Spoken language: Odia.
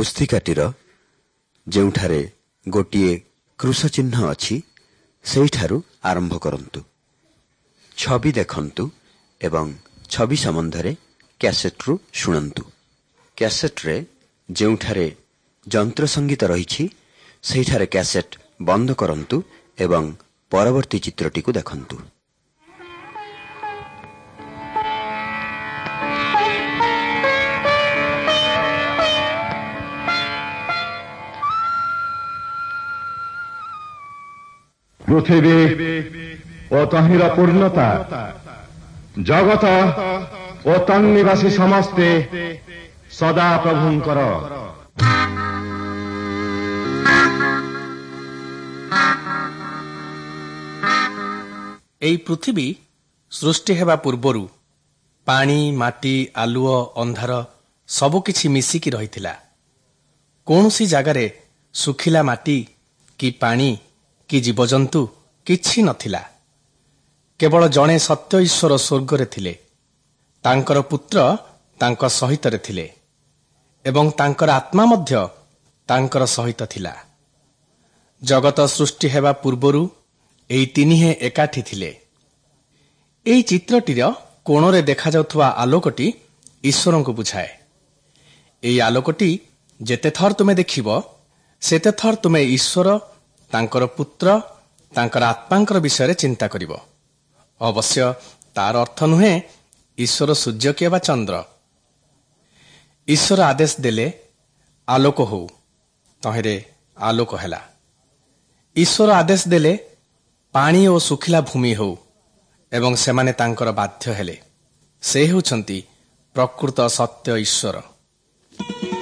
ପୁସ୍ତିକାଟିର ଯେଉଁଠାରେ ଗୋଟିଏ କ୍ରୁଶ ଚିହ୍ନ ଅଛି ସେହିଠାରୁ ଆରମ୍ଭ କରନ୍ତୁ। ଛବି ଦେଖନ୍ତୁ ଏବଂ ଛବି ସମ୍ବନ୍ଧରେ କ୍ୟାସେଟ୍ରୁ ଶୁଣନ୍ତୁ। କ୍ୟାସେଟ୍ରେ ଯେଉଁଠାରେ ଯନ୍ତ୍ର ସଙ୍ଗୀତ ରହିଛି ସେହିଠାରେ କ୍ୟାସେଟ୍ ବନ୍ଦ କରନ୍ତୁ ଏବଂ ପରବର୍ତ୍ତୀ ଚିତ୍ରଟିକୁ ଦେଖନ୍ତୁ। ପୃଥିବୀ ଓ ତହିଁର ପୂର୍ଣ୍ଣତା, ଜଗତ ଓ ତନ୍ନିବାସୀ ସମସ୍ତେ ସଦା ପ୍ରଭୁଙ୍କର। ଏହି ପୃଥିବୀ ସୃଷ୍ଟି ହେବା ପୂର୍ବରୁ ପାଣି, ମାଟି, ଆଲୁଅ, ଅନ୍ଧାର ସବୁକିଛି ମିଶିକି ରହିଥିଲା। କୌଣସି ଜାଗାରେ ଶୁଖିଲା ମାଟି କି ପାଣି କି ଜୀବଜନ୍ତୁ କିଛି ନଥିଲା। କେବଳ ଜଣେ ସତ୍ୟ ଈଶ୍ୱର ସ୍ୱର୍ଗରେ ଥିଲେ। ତାଙ୍କର ପୁତ୍ର ତାଙ୍କ ସହିତରେ ଥିଲେ ଏବଂ ତାଙ୍କର ଆତ୍ମା ମଧ୍ୟ ତାଙ୍କର ସହିତ ଥିଲା। ଜଗତ ସୃଷ୍ଟି ହେବା ପୂର୍ବରୁ ଏହି ତିନିହେଁ ଏକାଠି ଥିଲେ। ଏହି ଚିତ୍ରଟିର କୋଣରେ ଦେଖାଯାଉଥିବା ଆଲୋକଟି ଈଶ୍ୱରଙ୍କୁ ବୁଝାଏ। ଏହି ଆଲୋକଟି ଯେତେଥର ତୁମେ ଦେଖିବ ସେତେଥର ତୁମେ ଈଶ୍ୱର, ତାଙ୍କର ପୁତ୍ର, ତାଙ୍କର ଆତ୍ମାଙ୍କର ବିଷୟରେ ଚିନ୍ତା କରିବ। ଅବଶ୍ୟ ତାର ଅର୍ଥ ନୁହେଁ ଈଶ୍ୱର ସୂର୍ଯ୍ୟ କିମ୍ବା ଚନ୍ଦ୍ର। ଈଶ୍ୱର ଆଦେଶ ଦେଲେ ଆଲୋକ ହଉ, ତହିଁରେ ଆଲୋକ ହେଲା। ଈଶ୍ୱର ଆଦେଶ ଦେଲେ ପାଣି ଓ ଶୁଖିଲା ଭୂମି ହେଉ ଏବଂ ସେମାନେ ତାଙ୍କର ବାଧ୍ୟ ହେଲେ। ସେ ହେଉଛନ୍ତି ପ୍ରକୃତ ସତ୍ୟ ଈଶ୍ୱର।